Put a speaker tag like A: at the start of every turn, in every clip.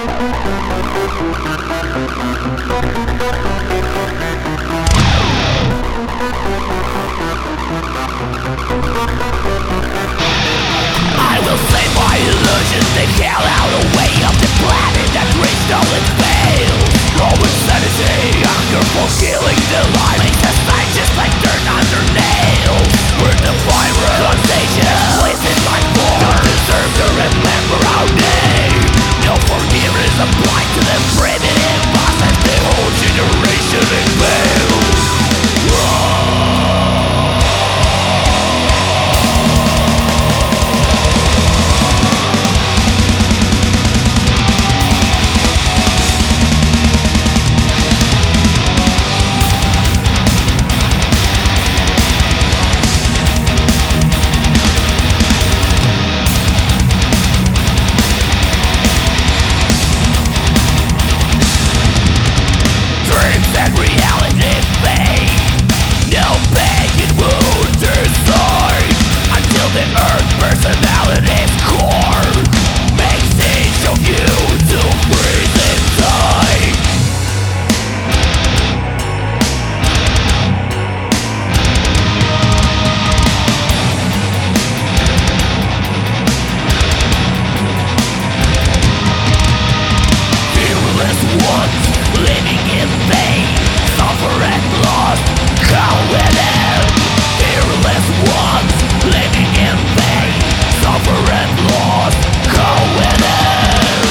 A: I will save my illusions, they hell out away of the planet that reached all its fails. All insanity, hunger for killing the life makes us just like dirt under nails. We're the virus, contagion, places like war. Don't deserve to remember our name. No forgiveness applied to the primitive process. The whole generation is failed. Personality's core makes each of you to freeze inside. Fearless ones living in pain, suffer and lost, how it ends. Fearless ones living in pain, suffer and lost, how it ends.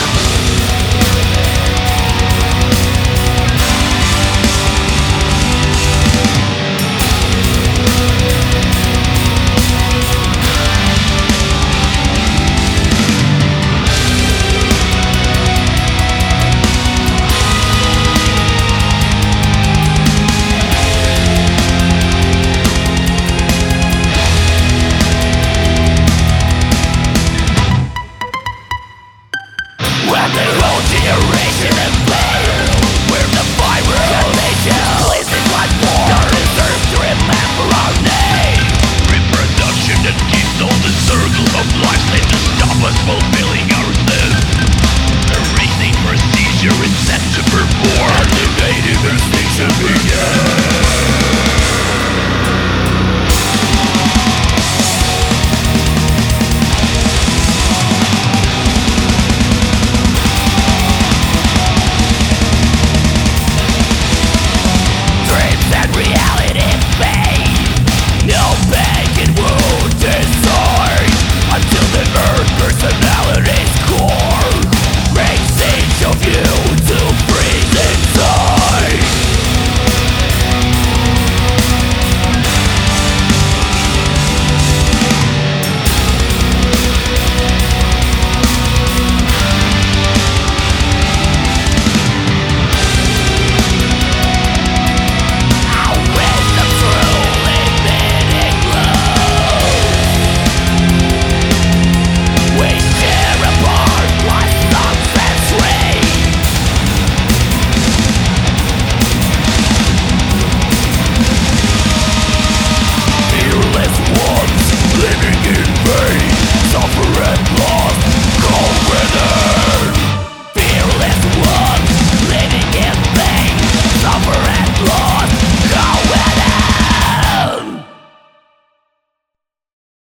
A: When the whole generation is failed, we're the virus, contagion, places like war. Don't deserve to remember our name. Reproduction that keeps all the circle of life, they just stop us both.